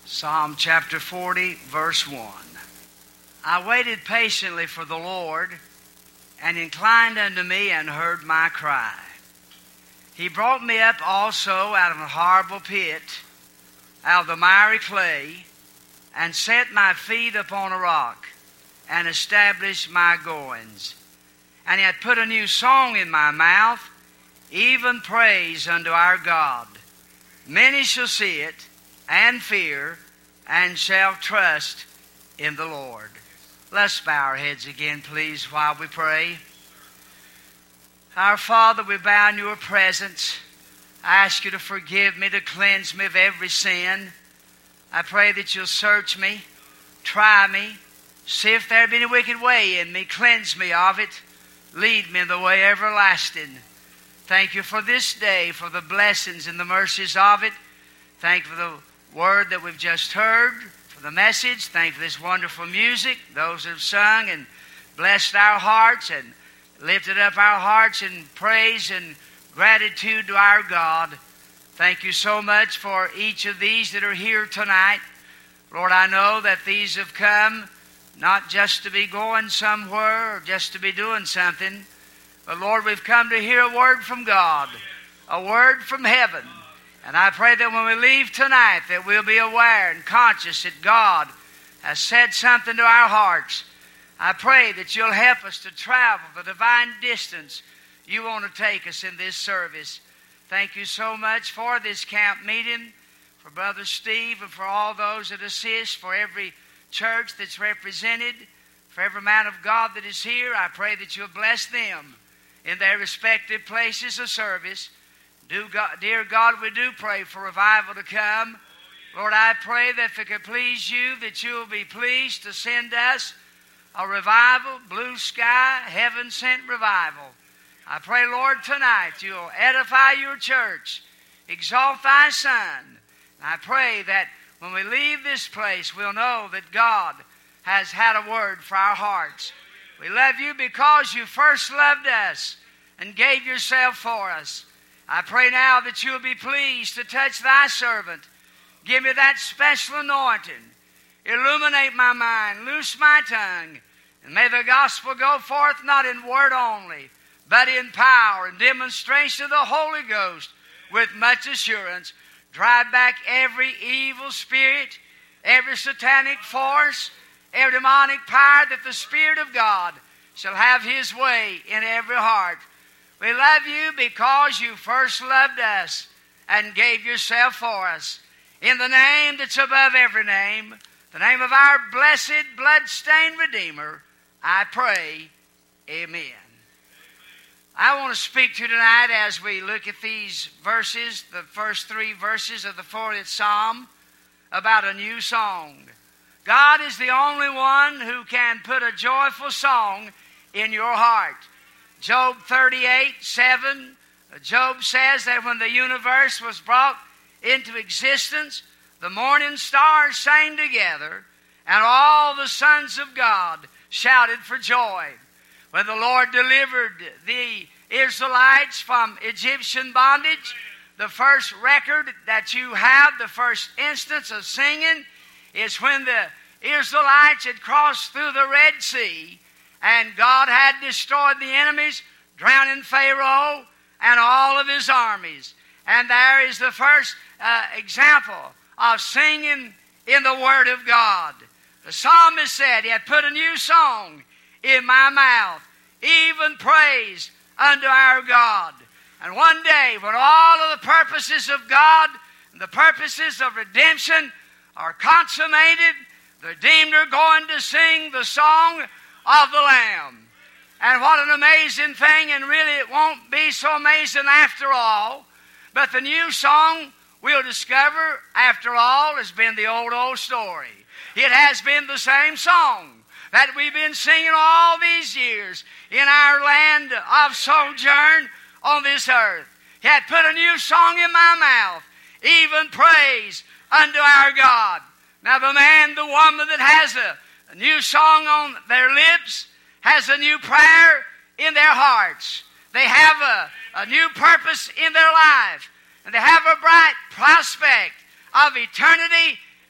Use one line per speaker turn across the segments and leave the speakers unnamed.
Psalm chapter 40, verse 1. I waited patiently for the Lord, and inclined unto me, and heard my cry. He brought me up also out of a horrible pit, out of the miry clay, and set my feet upon a rock, and established my goings. And he hath put a new song in my mouth, even praise unto our God. Many shall see it, and fear, and shall trust in the Lord. Let's bow our heads again, please, while we pray. Our Father, we bow in your presence. I ask you to forgive me, to cleanse me of every sin. I pray that you'll search me, try me, see if there be any wicked way in me, cleanse me of it, lead me in the way everlasting. Thank you for this day, for the blessings and the mercies of it. Thank you for the word that we've just heard, for the message. Thank you for this wonderful music, those that have sung and blessed our hearts and lifted up our hearts in praise and gratitude to our God. Thank you so much for each of these that are here tonight. Lord, I know that these have come not just to be going somewhere or just to be doing something, but Lord, we've come to hear a word from God, a word from heaven. And I pray that when we leave tonight that we'll be aware and conscious that God has said something to our hearts. I pray that you'll help us to travel the divine distance you want to take us in this service. Thank you so much for this camp meeting, for Brother Steve, and for all those that assist, for every church that's represented, for every man of God that is here. I pray that you'll bless them in their respective places of service. Dear God, we do pray for revival to come. Lord, I pray that if it could please you, that you will be pleased to send us a revival, blue sky, heaven-sent revival. I pray, Lord, tonight you'll edify your church, exalt thy Son. I pray that when we leave this place, we'll know that God has had a word for our hearts. We love you because you first loved us and gave yourself for us. I pray now that you'll be pleased to touch thy servant. Give me that special anointing. Illuminate my mind, loose my tongue, and may the gospel go forth not in word only, but in power and demonstration of the Holy Ghost with much assurance. Drive back every evil spirit, every satanic force, every demonic power, that the Spirit of God shall have his way in every heart. We love you because you first loved us and gave yourself for us. In the name that's above every name, the name of our blessed, blood-stained Redeemer, I pray, amen. I want to speak to you tonight as we look at these verses, the first 3 verses of the 40th Psalm, about a new song. God is the only one who can put a joyful song in your heart. Job 38:7, Job says that when the universe was brought into existence, the morning stars sang together, and all the sons of God shouted for joy. When the Lord delivered the Israelites from Egyptian bondage, the first record that you have, the first instance of singing, is when the Israelites had crossed through the Red Sea, and God had destroyed the enemies, drowning Pharaoh and all of his armies. And there is the first example of singing in the Word of God. The psalmist said, he had put a new song in my mouth, even praise unto our God. And one day, when all of the purposes of God and the purposes of redemption are consummated, the redeemed are going to sing the song of the Lamb. And what an amazing thing, and really it won't be so amazing after all, but the new song we'll discover after all has been the old story. It has been the same song that we've been singing all these years in our land of sojourn on this earth. He had put a new song in my mouth, even praise unto our God. Now the man, the woman that has a new song on their lips has a new prayer in their hearts. They have a new purpose in their life. And they have a bright prospect of eternity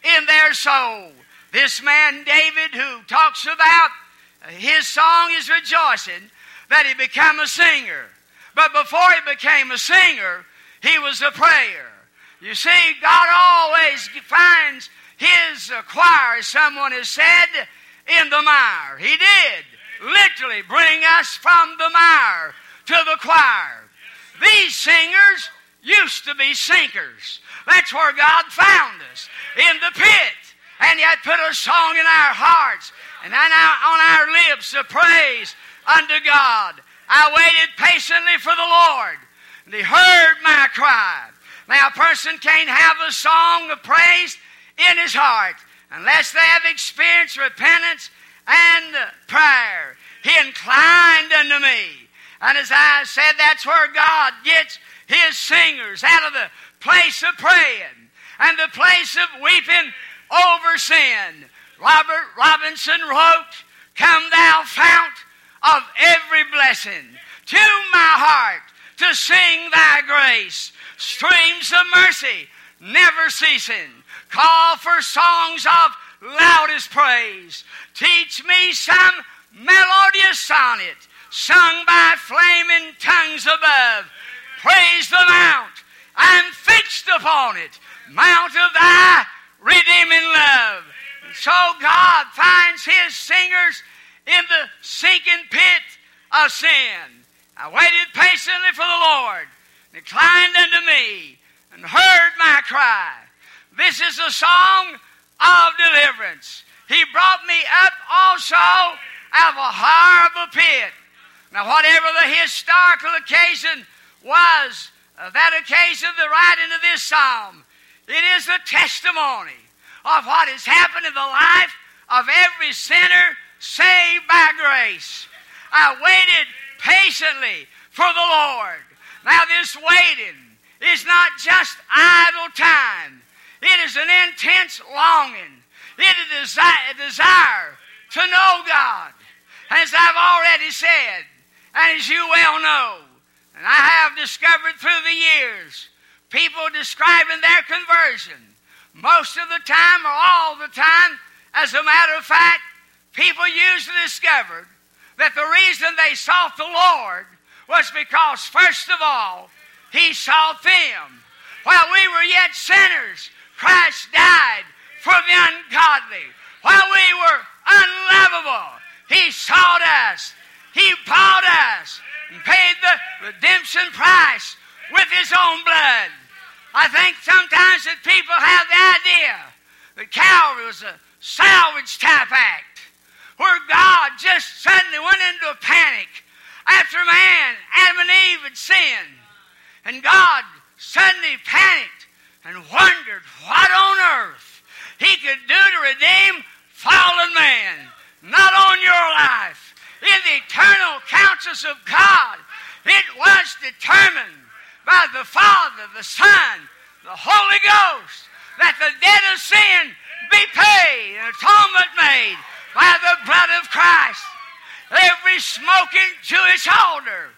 in their soul. This man David, who talks about his song is rejoicing, that he became a singer. But before he became a singer, he was a prayer. You see, God always finds His choir, as someone has said, in the mire. He did literally bring us from the mire to the choir. These singers used to be sinkers. That's where God found us, in the pit. And He had put a song in our hearts and on our lips of praise unto God. I waited patiently for the Lord, and He heard my cry. Now, a person can't have a song of praise in his heart unless they have experienced repentance and prayer. He inclined unto me. And as I said, that's where God gets His singers, out of the place of praying and the place of weeping over sin. Robert Robinson wrote, "Come thou fount of every blessing, to my heart to sing thy grace. Streams of mercy never ceasing, call for songs of loudest praise. Teach me some melodious sonnet, sung by flaming tongues above. Praise the mount, I'm fixed upon it, mount of thy redeeming love." And so God finds His singers in the sinking pit of sin. I waited patiently for the Lord, and inclined unto me, and heard my cry. This is a song of deliverance. He brought me up also out of a horrible pit. Now, whatever the historical occasion was, that occasion of the writing of this psalm, it is a testimony of what has happened in the life of every sinner saved by grace. I waited patiently for the Lord. Now, this waiting is not just idle time. It is an intense longing. It is a desire to know God. As I've already said, and as you well know, and I have discovered through the years, people describing their conversion, most of the time or all the time, as a matter of fact, people usually discovered that the reason they sought the Lord was because, first of all, He sought them. While we were yet sinners, Christ died for the ungodly. While we were unlovable, He sought us. He bought us and paid the redemption price with His own blood. I think sometimes that people have the idea that Calvary was a salvage type act, where God just suddenly went into a panic after man, Adam and Eve, had sinned. And God suddenly panicked and wondered what on earth He could do to redeem fallen man. Not on your life. In the eternal counsels of God, it was determined by the Father, the Son, the Holy Ghost, that the debt of sin be paid, an atonement made by the blood of Christ. Every smoking Jewish altar,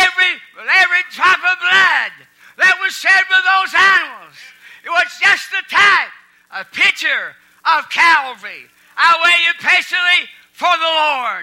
every drop of blood that was shed with those animals, it was just a type, a picture of Calvary. I waited patiently for the Lord.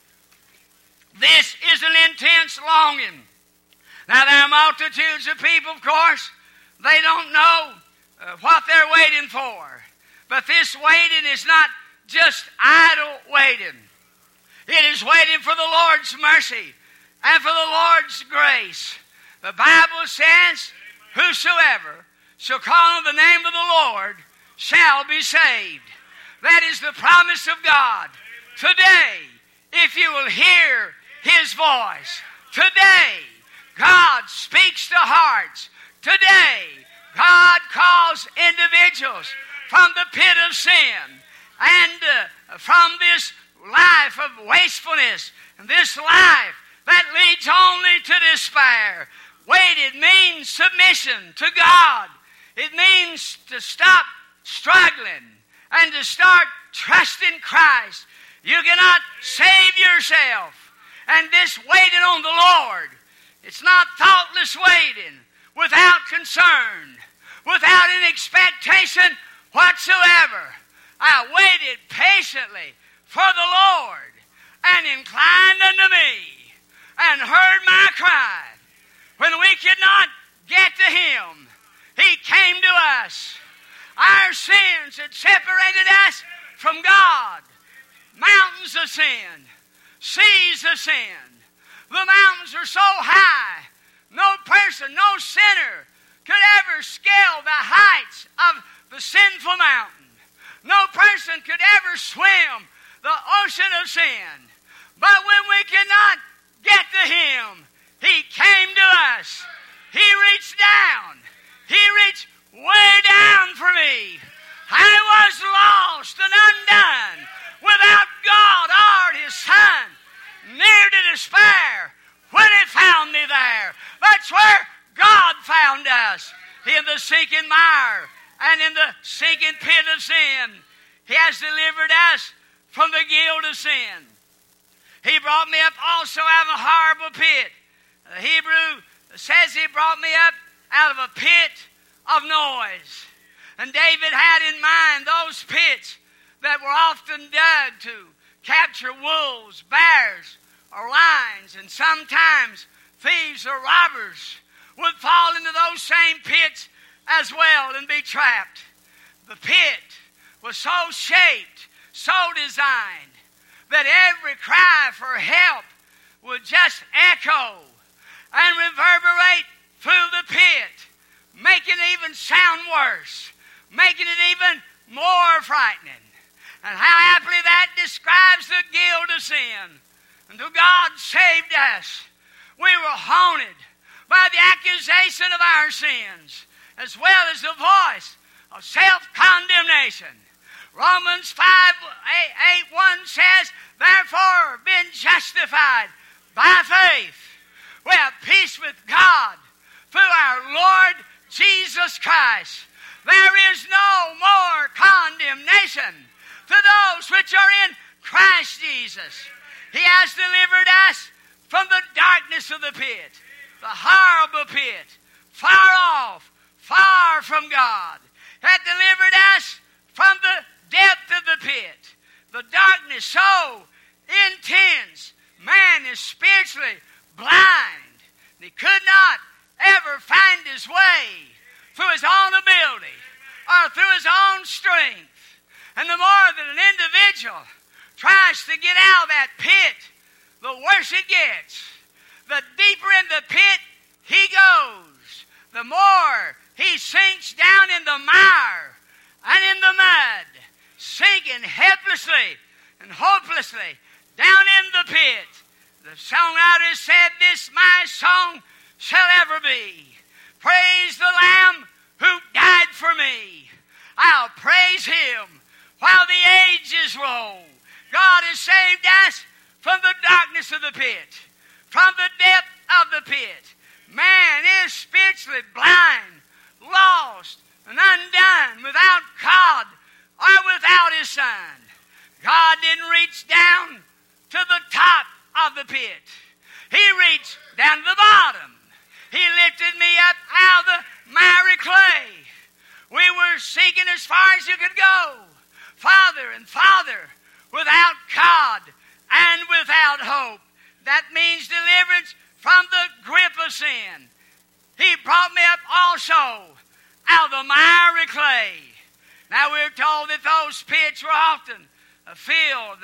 This is an intense longing. Now, there are multitudes of people, of course, they don't know what they're waiting for. But this waiting is not just idle waiting. It is waiting for the Lord's mercy and for the Lord's grace. The Bible says, "Whosoever shall call on the name of the Lord shall be saved." That is the promise of God. Today, if you will hear His voice, today, God speaks to hearts. Today, God calls individuals from the pit of sin and from this life of wastefulness and this life that leads only to despair. Waited means submission to God. It means to stop struggling and to start trusting Christ. You cannot save yourself. And this waiting on the Lord, it's not thoughtless waiting, without concern, without an expectation whatsoever. I waited patiently for the Lord, and inclined unto me, and heard my cry. When we could not get to Him, He came to us. Our sins had separated us from God. Mountains of sin, seas of sin. The mountains are so high, no person, no sinner could ever scale the heights of the sinful mountain. No person could ever swim the ocean of sin. But when we could not get to Him, He came to us. He reached down. He reached way down for me. I was lost and undone, without God or His Son, near to despair. When He found me there, that's where God found us, in the sinking mire and in the sinking pit of sin. He has delivered us from the guilt of sin. He brought me up also out of a horrible pit. The Hebrew says He brought me up out of a pit of noise. And David had in mind those pits that were often dug to capture wolves, bears, or lions. And sometimes thieves or robbers would fall into those same pits as well and be trapped. The pit was so shaped, so designed, that every cry for help would just echo and reverberate through the pit, making it even sound worse, making it even more frightening. And how aptly that describes the guilt of sin. Until God saved us, we were haunted by the accusation of our sins, as well as the voice of self-condemnation. Romans 5:8:1 says, therefore, being justified by faith, we have peace with God through our Lord Jesus Christ. There is no more condemnation to those which are in Christ Jesus. He has delivered us from the darkness of the pit, the horrible pit, far off, far from God. He had delivered us from the depth of the pit, the darkness so intense, man is spiritually blind. He could not ever find his way through his own ability or through his own strength. And the more that an individual tries to get out of that pit, the worse it gets. The deeper in the pit he goes, the more he sinks down in the mire and in the mud, sinking helplessly and hopelessly down in the pit. The songwriter said, this my song shall ever be. Praise the Lamb who died for me. I'll praise Him while the ages roll. God has saved us from the darkness of the pit, from the depth of the pit. Man is spiritually blind, lost, and undone without God or without His Son. God didn't reach down to the top of the pit. He reached down to the bottom. He lifted me up out of the miry clay. We were sinking as far as you could go, farther and farther, without God and without hope. That means deliverance from the grip of sin. He brought me up also out of the miry clay. Now we're told that those pits were often filled.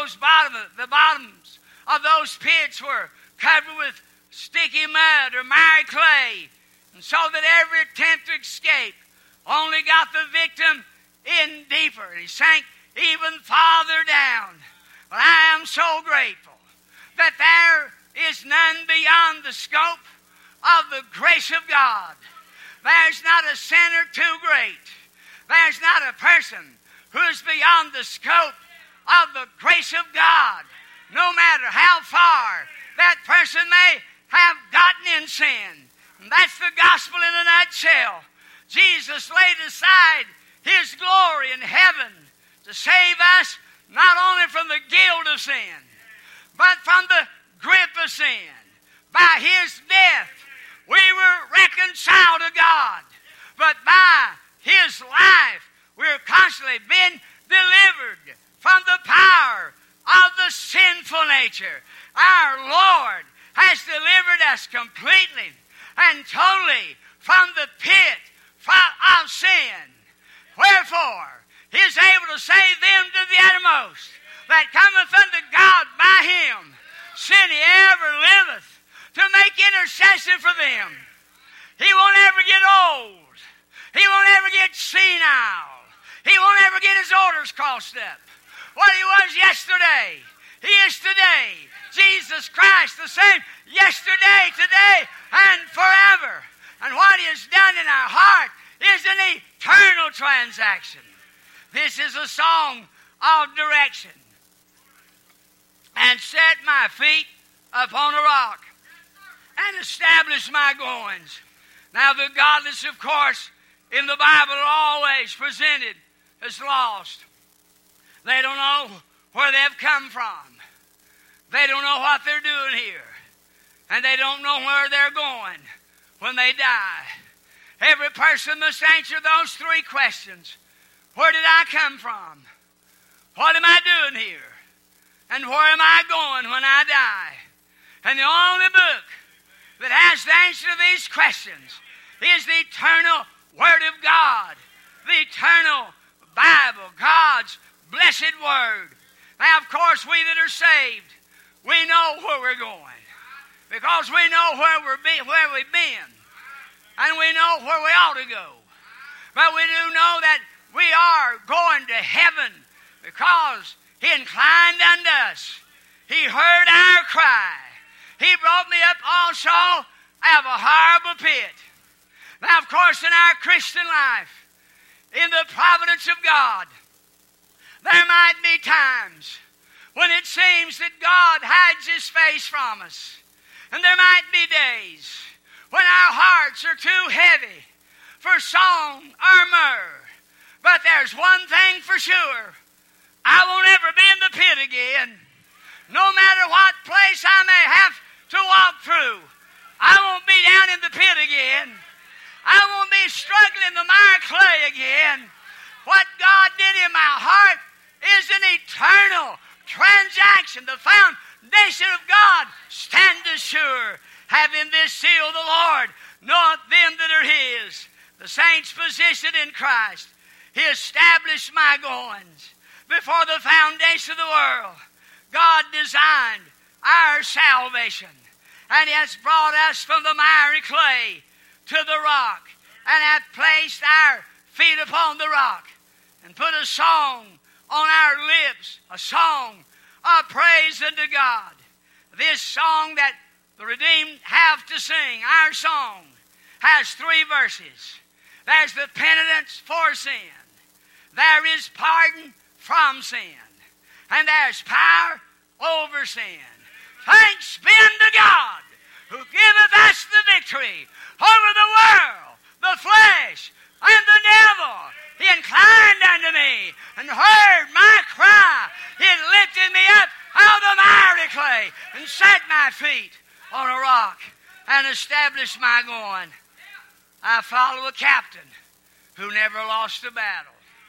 The bottoms of those pits were covered with sticky mud or miry clay, and so that every attempt to escape only got the victim in deeper. He sank even farther down. But I am so grateful that there is none beyond the scope of the grace of God. There's not a sinner too great. There's not a person who's beyond the scope of the grace of God, no matter how far that person may have gotten in sin. And that's the gospel in a nutshell. Jesus laid aside His glory in heaven to save us not only from the guilt of sin, but from the grip of sin. By His death, we were reconciled to God. But by His life, We're constantly being delivered from the power of the sinful nature. Our Lord has delivered us completely and totally from the pit of sin. Wherefore, He is able to save them to the uttermost that cometh unto God by Him, sin He ever liveth, to make intercession for them. He won't ever get old. He won't ever get senile. He won't ever get His orders crossed up. What He was yesterday, He is today. Jesus Christ the same yesterday, today, and forever. And what He has done in our heart is an eternal transaction. This is a song of direction. And set my feet upon a rock and establish my goings. Now the godless, of course, in the Bible are always presented as lost. They don't know where they've come from. They don't know what they're doing here. And they don't know where they're going when they die. Every person must answer those three questions. Where did I come from? What am I doing here? And where am I going when I die? And the only book that has the answer to these questions is the eternal Word of God, the eternal Bible, God's blessed Word. Now, of course, we that are saved, we know where we're going because we know where we've been, and we know where we ought to go. But we do know that we are going to heaven because He inclined unto us. He heard our cry. He brought me up also out of a horrible pit. Now, of course, in our Christian life, in the providence of God, there might be times when it seems that God hides His face from us. And there might be days when our hearts are too heavy for song or myrrh. But there's one thing for sure. I won't ever be in the pit again. No matter what place I may have to walk through, I won't be down in the pit again. I won't be struggling in the mire clay again. What God did in my heart is an eternal transaction. The foundation of God stand assured. Having this seal, the Lord knoweth them that are His. The saints positioned in Christ. He established my goings. Before the foundation of the world, God designed our salvation. And He has brought us from the miry clay to the rock and hath placed our feet upon the rock and put a song on our lips, a song of praise unto God. This song that the redeemed have to sing, our song, has 3 verses. There's the penitence for sin. There is pardon from sin. And there's power over sin. Thanks be unto God who giveth us the victory over the world, the flesh, and the devil. He inclined unto me and heard my cry. He lifted me up out of the miry clay and set my feet on a rock and established my going. I follow a captain who never lost a battle.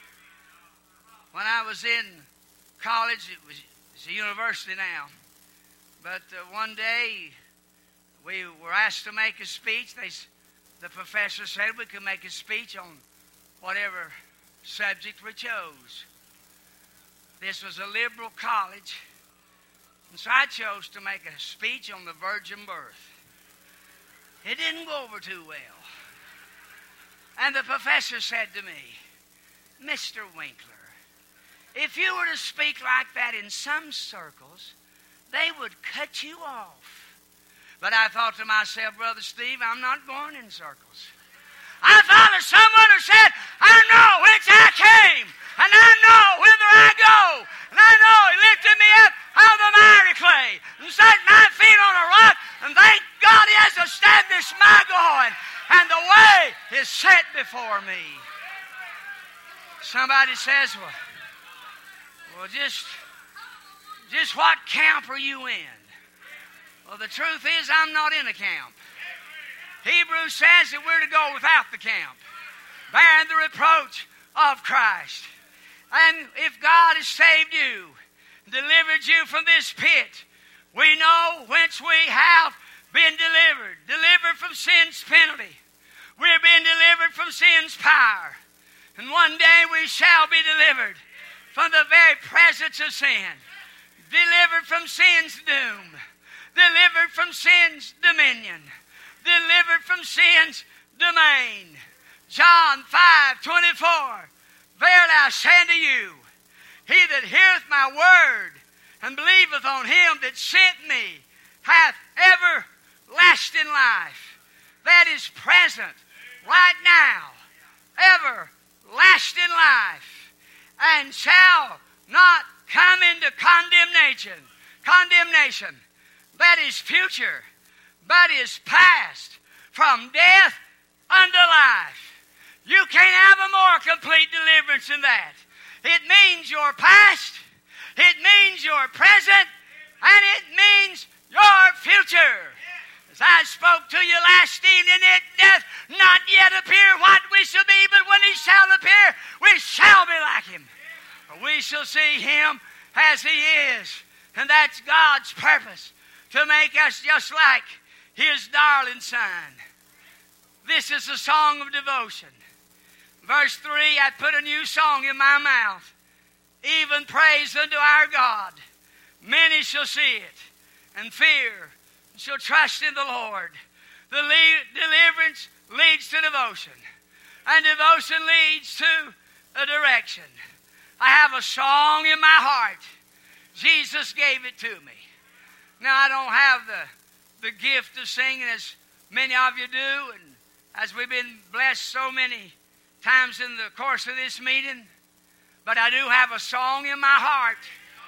When I was in college, it's a university now, but one day we were asked to make a speech. The professor said we could make a speech on whatever subject we chose. This was a liberal college, and so I chose to make a speech on the virgin birth. It didn't go over too well. And the professor said to me, Mr. Winkler, if you were to speak like that in some circles, they would cut you off. But I thought to myself, Brother Steve, I'm not going in circles. I thought of someone who said, I know whence I came, and I know whither I go, and I know He lifted me up out of the miry clay and set my feet on a rock, and thank God He has established my going, and the way is set before me. Somebody says, well, just what camp are you in? Well, the truth is, I'm not in a camp. Hebrews says that we're to go without the camp, bearing the reproach of Christ. And if God has saved you, delivered you from this pit, we know whence we have been delivered. Delivered from sin's penalty. We're being delivered from sin's power. And one day we shall be delivered from the very presence of sin. Delivered from sin's doom. Delivered from sin's dominion. Delivered from sin's domain. John 5:24. Verily I say unto you, he that heareth my word and believeth on him that sent me hath everlasting life. That is present right now. Everlasting life. And shall not come into condemnation. Condemnation. That is future. But is past. From death unto life. You can't have a more complete deliverance than that. It means your past, it means your present, and it means your future. As I spoke to you last evening, it doth not yet appear what we shall be, but when he shall appear, we shall be like him. For we shall see him as he is. And that's God's purpose, to make us just like his darling son. This is a song of devotion. Verse 3, I put a new song in my mouth, even praise unto our God. Many shall see it and fear and shall trust in the Lord. The deliverance leads to devotion, and devotion leads to a direction. I have a song in my heart. Jesus gave it to me. Now, I don't have the gift of singing as many of you do, and as we've been blessed so many times in the course of this meeting, but I do have a song in my heart.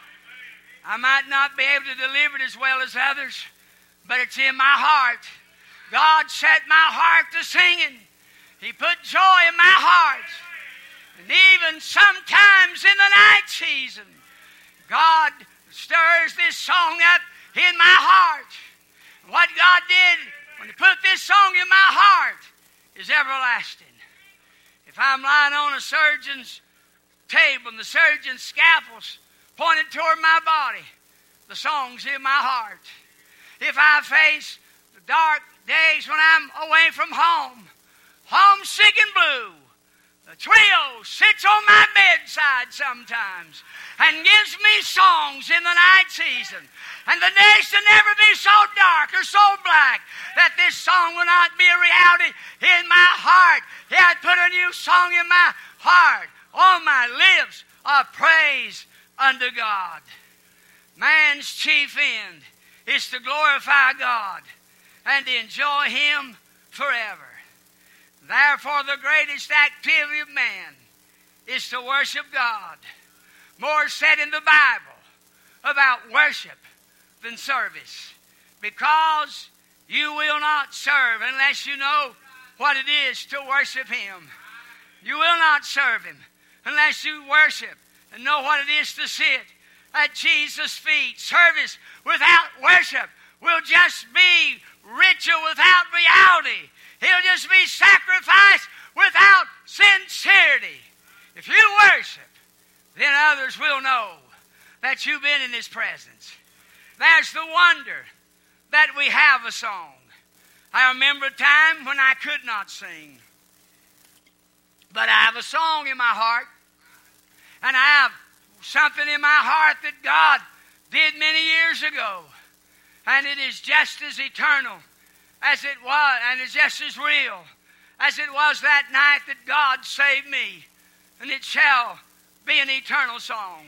I might not be able to deliver it as well as others, but it's in my heart. God set my heart to singing. He put joy in my heart. And even sometimes in the night season, God stirs this song up in my heart. And what God did when He put this song in my heart is everlasting. If I'm lying on a surgeon's table and the surgeon's scalpel's pointed toward my body, the song's in my heart. If I face the dark days when I'm away from home, homesick and blue, the trio sits on my bedside sometimes and gives me songs in the night season. And the days will never be so dark or so black that this song will not be a reality in my heart. He had put a new song in my heart, on my lips of praise unto God. Man's chief end is to glorify God and to enjoy Him forever. Therefore, the greatest activity of man is to worship God. More said in the Bible about worship than service, because you will not serve unless you know what it is to worship Him. You will not serve Him unless you worship and know what it is to sit at Jesus' feet. Service without worship will just be ritual without reality. It'll just be sacrifice without sincerity. If you worship, then others will know that you've been in His presence. That's the wonder that we have a song. I remember a time when I could not sing. But I have a song in my heart. And I have something in my heart that God did many years ago. And it is just as eternal as it was, and it's just as real as it was that night that God saved me. And it shall be an eternal song.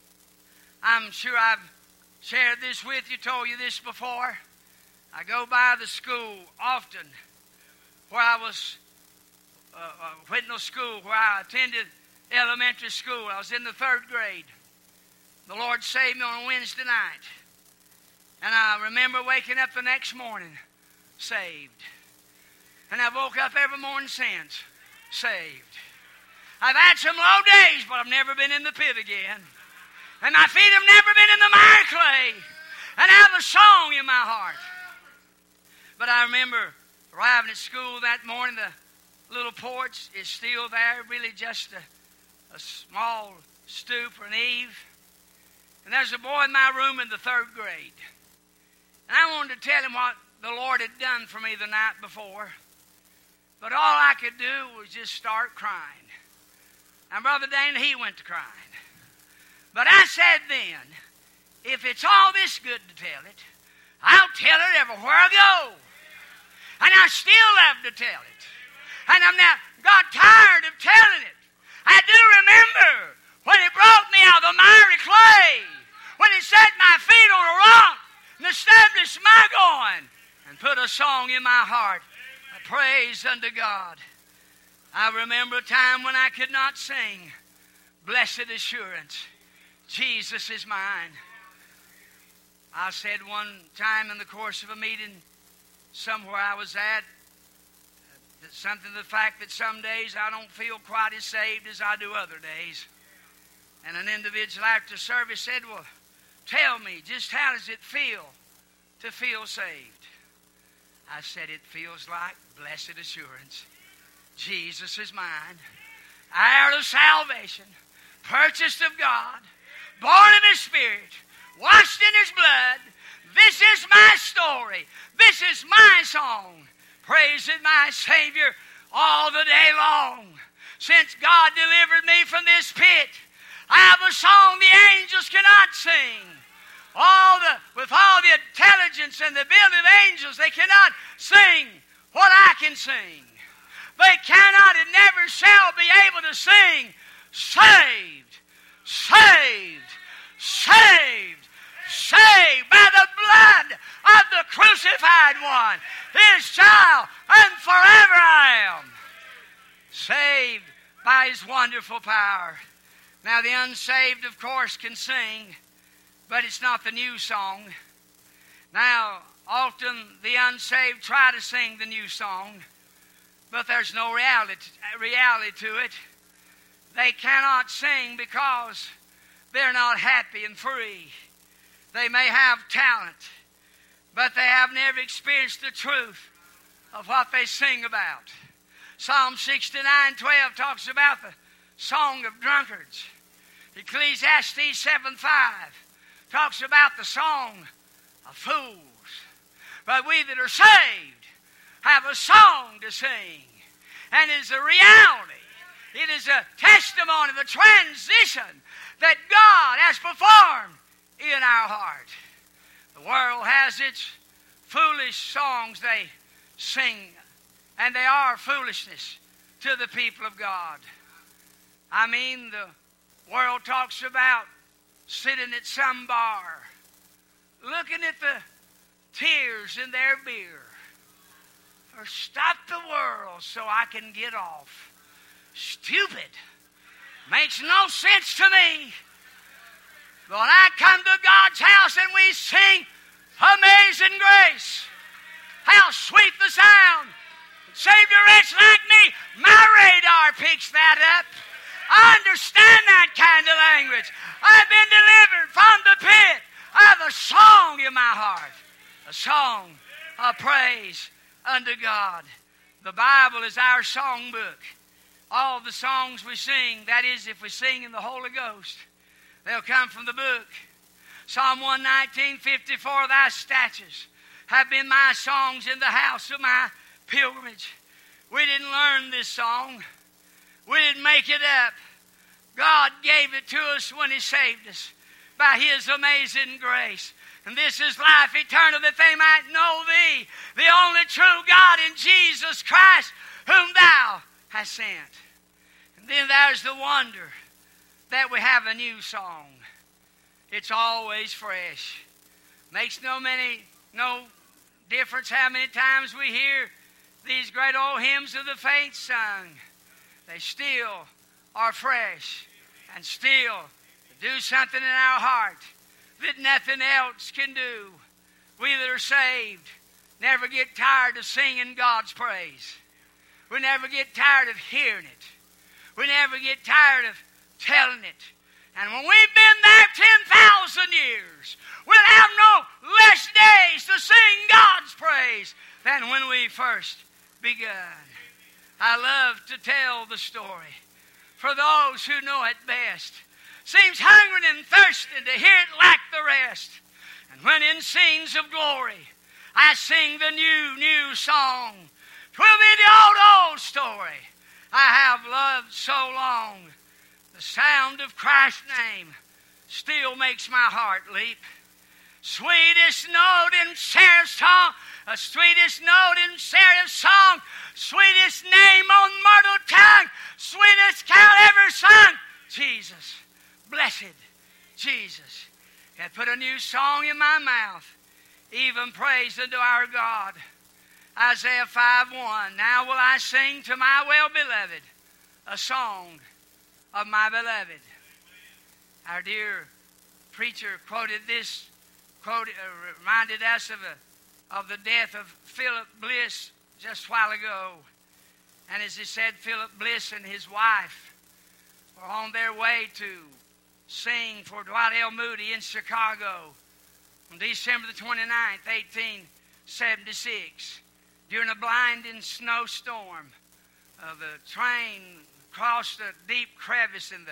I'm sure I've shared this with you, told you this before. I go by the school often where I was, Whitnall School, where I attended elementary school. I was in the 3rd grade. The Lord saved me on a Wednesday night. And I remember waking up the next morning, saved. And I've woke up every morning since, saved. I've had some low days, but I've never been in the pit again. And my feet have never been in the miry clay. And I have a song in my heart. But I remember arriving at school that morning, the little porch is still there, really just a small stoop or an eave. And there's a boy in my room in the 3rd grade. And I wanted to tell him what the Lord had done for me the night before. But all I could do was just start crying. And Brother Dana, he went to crying. But I said then, if it's all this good to tell it, I'll tell it everywhere I go. And I still love to tell it. And I'm now got tired of telling it. I do remember when it brought me out of the miry clay, when it set my feet on a rock and established my going and put a song in my heart, a praise unto God. I remember a time when I could not sing, Blessed Assurance, Jesus is mine. I said one time in the course of a meeting somewhere I was at, something to the fact that some days I don't feel quite as saved as I do other days. And an individual after service said, well, tell me, just how does it feel to feel saved? I said, it feels like blessed assurance. Jesus is mine. Heir of salvation, purchased of God, born of His Spirit, washed in His blood. This is my story. This is my song. Praising my Savior all the day long. Since God delivered me from this pit, I have a song the angels cannot sing. With all the intelligence and the ability of angels, they cannot sing what I can sing. They cannot and never shall be able to sing, saved, saved, saved, saved by the blood of the crucified one, His child, and forever I am. Saved by His wonderful power. Now the unsaved, of course, can sing, but it's not the new song. Now, often the unsaved try to sing the new song, but there's no reality to it. They cannot sing because they're not happy and free. They may have talent, but they have never experienced the truth of what they sing about. Psalm 69:12 talks about the song of drunkards. Ecclesiastes 7:5 talks about the song of fools. But we that are saved have a song to sing. And it is a reality. It is a testimony of a transition that God has performed in our heart. The world has its foolish songs they sing, and they are foolishness to the people of God. I mean, the world talks about sitting at some bar, looking at the tears in their beer, or stop the world so I can get off. Stupid. Makes no sense to me. But when I come to God's house and we sing Amazing Grace, how sweet the sound. Save a wretch like me. My radar picks that up. I understand that kind of language. I've been delivered from the pit. I have a song in my heart. A song of praise unto God. The Bible is our songbook. All the songs we sing, that is, if we sing in the Holy Ghost, they'll come from the book. Psalm 119:54, Thy statutes have been my songs in the house of my pilgrimage. We didn't learn this song. We didn't make it up. God gave it to us when He saved us by His amazing grace. And this is life eternal, that they might know Thee, the only true God, in Jesus Christ, whom Thou hast sent. And then there's the wonder that we have a new song. It's always fresh. Makes no difference how many times we hear these great old hymns of the faith sung. They still are fresh and still do something in our heart that nothing else can do. We that are saved never get tired of singing God's praise. We never get tired of hearing it. We never get tired of telling it. And when we've been there 10,000 years, we'll have no less days to sing God's praise than when we first begun. I love to tell the story for those who know it best. Seems hungering and thirsting to hear it like the rest. And when in scenes of glory I sing the new song, 'twill be the old story I have loved so long. The sound of Christ's name still makes my heart leap. Sweetest note in seraph's song, the sweetest note in seraph's song, sweetest name on mortal tongue, sweetest carol ever sung. Jesus, blessed Jesus, hath put a new song in my mouth, even praise unto our God. Isaiah 5:1, now will I sing to my well-beloved a song of my beloved. Our dear preacher reminded us of the death of Philip Bliss just a while ago. And as he said, Philip Bliss and his wife were on their way to sing for Dwight L. Moody in Chicago on December the 29th, 1876. During a blinding snowstorm, the train crossed a deep crevice and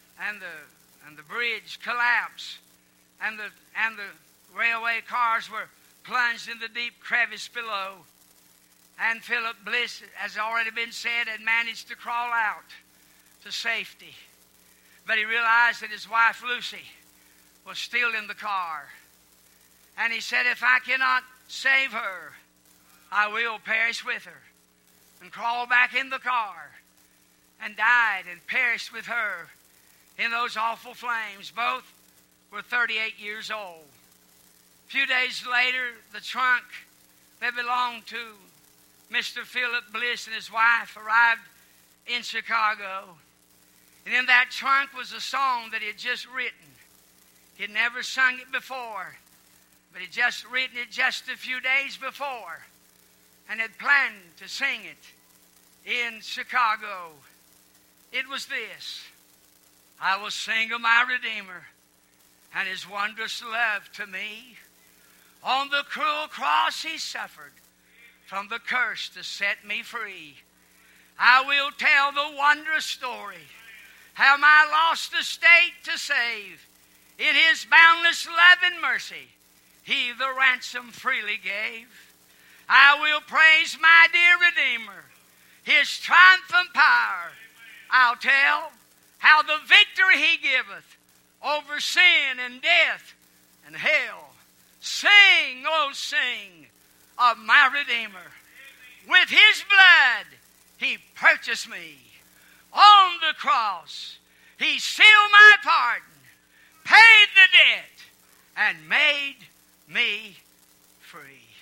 the bridge collapsed, and the railway cars were plunged in the deep crevice below. And Philip Bliss, as already been said, had managed to crawl out to safety. But he realized that his wife Lucy was still in the car. And he said, if I cannot save her, I will perish with her. And crawled back in the car and died and perished with her in those awful flames. Both were 38 years old. A few days later, the trunk that belonged to Mr. Philip Bliss and his wife arrived in Chicago. And in that trunk was a song that he had just written. He had never sung it before, but he had just written it just a few days before and had planned to sing it in Chicago. It was this: I will sing of my Redeemer and his wondrous love to me. On the cruel cross he suffered from the curse to set me free. I will tell the wondrous story, how my lost estate to save. In his boundless love and mercy, he the ransom freely gave. I will praise my dear Redeemer, his triumphant power. I'll tell how the victory he giveth over sin and death and hell. Sing, oh sing, of my Redeemer. With his blood he purchased me. On the cross he sealed my pardon, paid the debt, and made me free.